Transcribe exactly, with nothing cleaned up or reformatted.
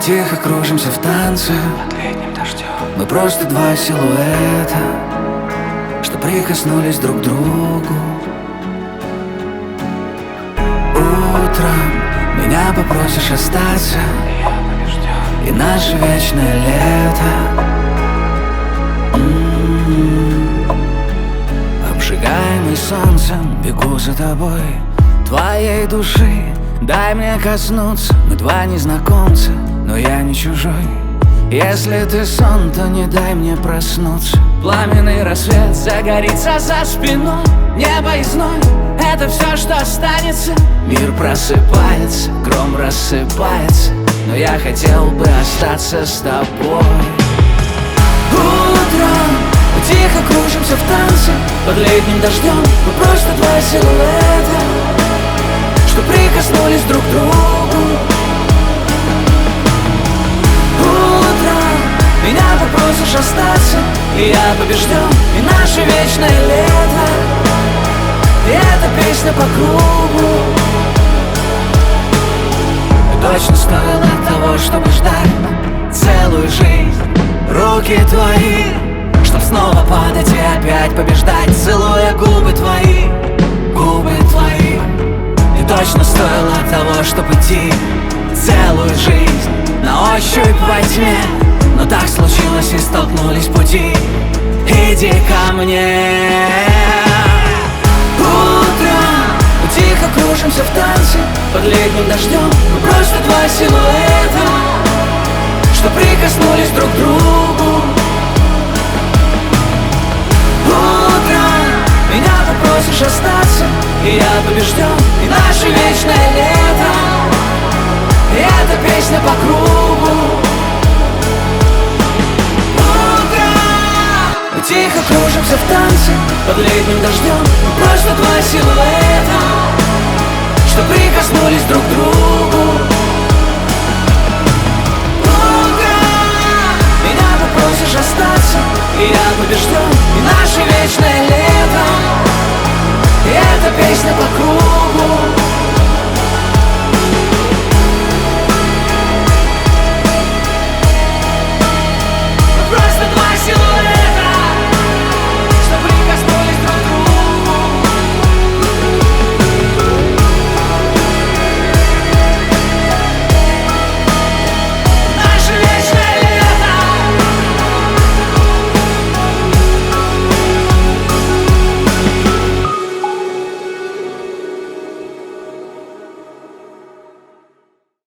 Тихо кружимся в танце под летним дождем. Мы просто два силуэта, что прикоснулись друг к другу. Утром меня попросишь остаться, Я побежден. и наше вечное лето М-м-м. Обжигаемый солнцем бегу за тобой, твоей души дай мне коснуться. Мы два незнакомца, но я не чужой. Если ты сон, то не дай мне проснуться. Пламенный рассвет загорится за спиной. Небо и зной — это все, что останется. Мир просыпается, гром рассыпается, но я хотел бы остаться с тобой. Утром мы тихо кружимся в танце под летним дождем. Мы просто два силуэта, что прикоснулись друг к другу. Утром меня попросишь остаться, и я побежден, и наше вечное лето. И эта песня по кругу. Точно стоило того, чтобы ждать целую жизнь. Руки твои, чтоб снова падать и опять побеждать, целуя губы твои, губы твои. И точно стоило того, чтобы идти целую жизнь на ощупь во тьме. Но так случилось и столкнулись пути. Иди ко мне. Утром мы тихо кружимся в танце под летним дождем. Мы просто два силуэта, что прикоснулись друг к другу. Утром меня попросишь остаться, и я побежден, и наше вечное лето. И эта песня по кругу. Утром мы тихо кружимся в танце под летним дождем. Мы просто два силуэта,